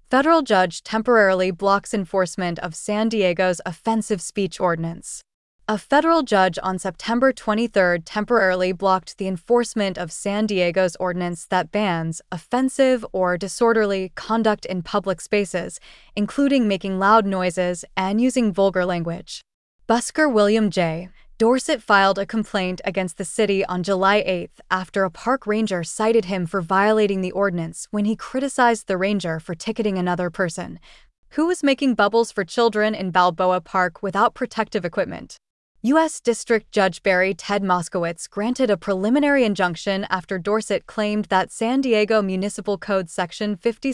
Federal judge temporarily blocks enforcement of San Diego's offensive speech ordinance. A federal judge on September 23 temporarily blocked the enforcement of San Diego's ordinance that bans offensive or disorderly conduct in public spaces, including making loud noises and using vulgar language. Busker William J. Dorsett filed a complaint against the city on July 8 after a park ranger cited him for violating the ordinance when he criticized the ranger for ticketing another person who was making bubbles for children in Balboa Park without protective equipment. U.S. District Judge Barry Ted Moskowitz granted a preliminary injunction after Dorsett claimed that San Diego Municipal Code Section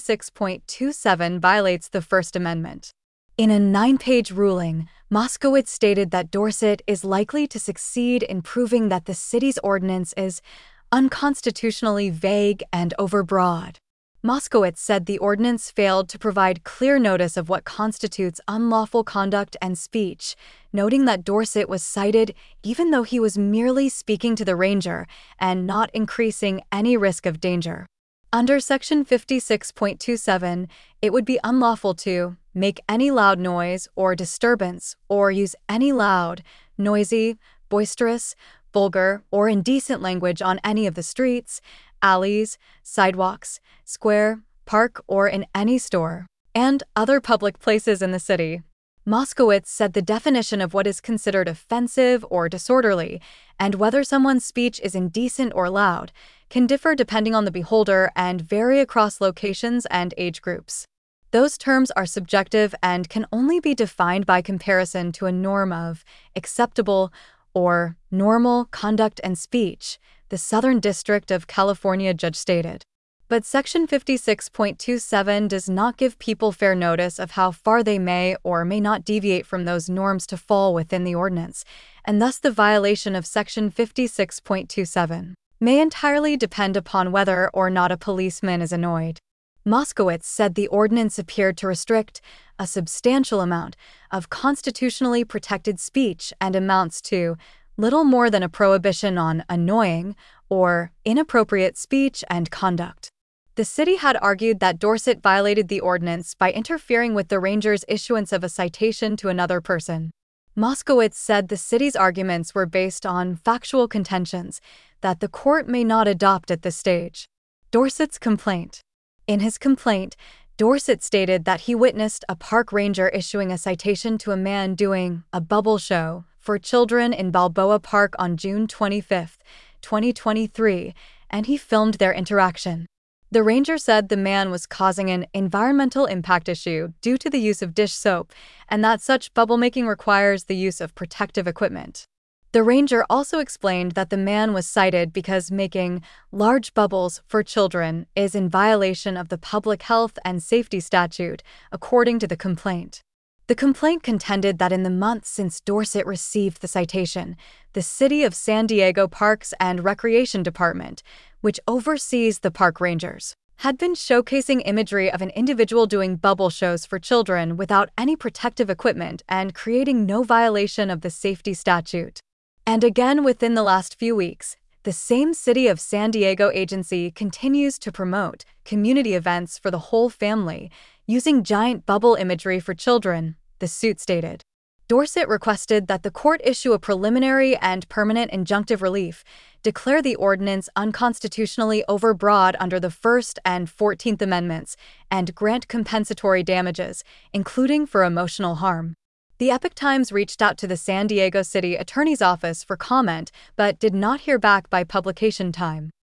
56.27 violates the First Amendment. In a 9-page ruling, Moskowitz stated that Dorsett is likely to succeed in proving that the city's ordinance is unconstitutionally vague and overbroad. Moskowitz said the ordinance failed to provide clear notice of what constitutes unlawful conduct and speech, noting that Dorsett was cited even though he was merely speaking to the ranger and not increasing any risk of danger. Under Section 56.27, it would be unlawful to make any loud noise or disturbance or use any loud, noisy, boisterous, vulgar, or indecent language on any of the streets, alleys, sidewalks, square, park, or in any store, and other public places in the city. Moskowitz said the definition of what is considered offensive or disorderly, and whether someone's speech is indecent or loud, can differ depending on the beholder and vary across locations and age groups. Those terms are subjective and can only be defined by comparison to a norm of acceptable or normal conduct and speech, the Southern District of California judge stated. But Section 56.27 does not give people fair notice of how far they may or may not deviate from those norms to fall within the ordinance, and thus the violation of Section 56.27 may entirely depend upon whether or not a policeman is annoyed. Moskowitz said the ordinance appeared to restrict a substantial amount of constitutionally protected speech and amounts to little more than a prohibition on annoying or inappropriate speech and conduct. The city had argued that Dorsett violated the ordinance by interfering with the ranger's issuance of a citation to another person. Moskowitz said the city's arguments were based on factual contentions that the court may not adopt at this stage. Dorsett's complaint. In his complaint, Dorsett stated that he witnessed a park ranger issuing a citation to a man doing a bubble show for children in Balboa Park on June 25, 2023, and he filmed their interaction. The ranger said the man was causing an environmental impact issue due to the use of dish soap and that such bubble making requires the use of protective equipment. The ranger also explained that the man was cited because making large bubbles for children is in violation of the Public Health and Safety Statute, according to the complaint. The complaint contended that in the months since Dorsett received the citation, the City of San Diego Parks and Recreation Department, which oversees the park rangers, had been showcasing imagery of an individual doing bubble shows for children without any protective equipment and creating no violation of the safety statute. And again within the last few weeks, the same City of San Diego agency continues to promote community events for the whole family, using giant bubble imagery for children, the suit stated. Dorsett requested that the court issue a preliminary and permanent injunctive relief, declare the ordinance unconstitutionally overbroad under the First and 14th Amendments, and grant compensatory damages, including for emotional harm. The Epoch Times reached out to the San Diego City Attorney's Office for comment but did not hear back by publication time.